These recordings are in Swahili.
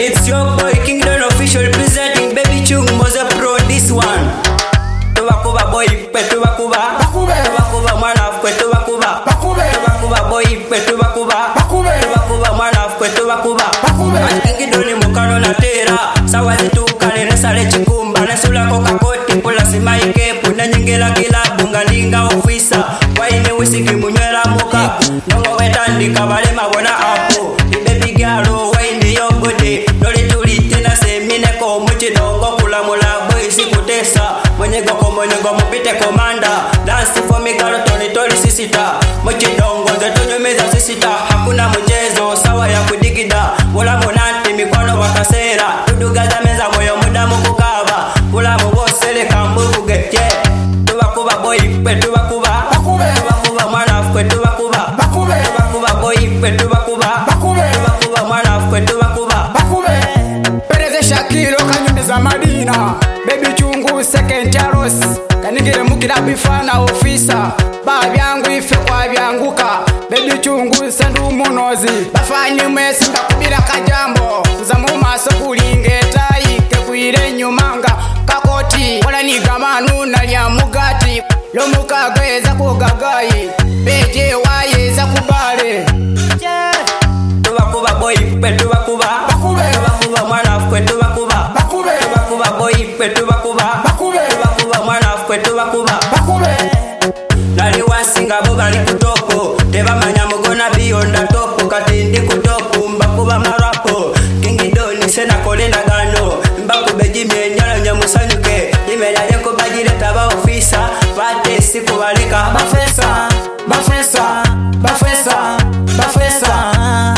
It's your boy King Don official presenting Baby Chung Moza Pro this one. Tuwakuba boy petuwakuba. Tuwakuba mwana petuwakuba. Tuwakuba boy petuwakuba. Tuwakuba mwana petuwakuba. King Don mukano na tera. Sawa zitukane nesale chikumba. Nesula kokakoti pula simaike. Puna nyingela kila bunga linga ofisa. Waine wisiki munywela muka. Nongo wetandika bale mabona apo. Baby girl waine yogode. Noli tulite na semine ko muchidongo kula mula boy sikutesa. Mwenyego mupite komanda. Dance for me girl toni sisita. Muchidongo zetunyumiza sisita. Hakuna mchezo sawa ya kudigida. Wala monati mikono wakasera. Tudugaza meza moyo muda mukukaba. Kula mubosele kambuge yeah. Tuwakuba boy petuwakuba. Tuwakuba mwana petuwakuba. Tuwakuba boy petuwakuba. Tuwakuba mwana petuwakuba. Pereze Shakiro kanyumiza Madina. Baby Chungu second Charos. Kanigire mukira bifana ofisa. Ba byangu ife kwa byanguka. Baby Chungu sandu munozi. Bafanyi mwesi mbakubira kajambo. Zamu maso kulingeta ike kuire nyumanga. Kakoti wala nigamanu na lya mugati. Lomuka gweza kugagayi. Beje waye za kubale. Tuwakuba boy petuwakuba. Tuwakuba mwana petuwakuba. Tuwakuba boy petuwakuba. Tuwakuba mwana petuwakuba. Nali wasinga bo bali kutoko. Tebamanya mugona biyonda topo. Kati ndi kutopo mbakuba marapo. King Don sena kolenda gano. Mbakube jimye nyala nyamusanyuke. Jimenya yenko bajile taba ofisa. Vate siku walika bafesa. Bafesa. Bafesa. Bafesa.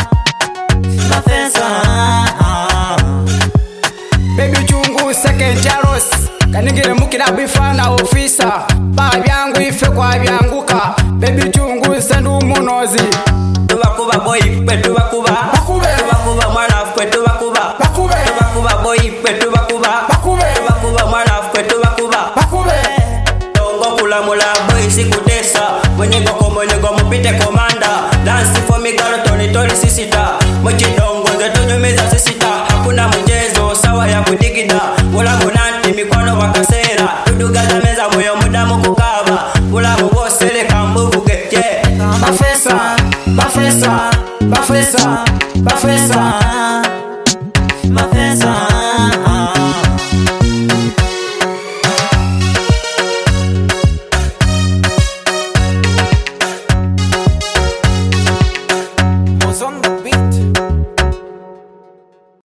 Baby Chungu second Charos. Kanigire mukira bifana ofisa. Ba byangu ife kwa byanguka. Baby Chungu sandu munozi. Tuwakuba boy petuwakuba. Tuwakuba mwana petuwakuba. Tuwakuba boy petuwakuba. Tuwakuba mwana petuwakuba. Tongo kula mula boy sikutesa. Mwenyego mupite komanda. Dance for me girl toni sisita. Muchidongo zetunyumiza sisita. Hakuna mchezo sawa ya kudigida. Wala munati mikono wakasera. Tudugaza meza moyo muda mukukaba. Wala mubosele kambuge yeah. Bafesa. Bafesa. Bafesa. Bafesa. Bafesa. Was on the beat.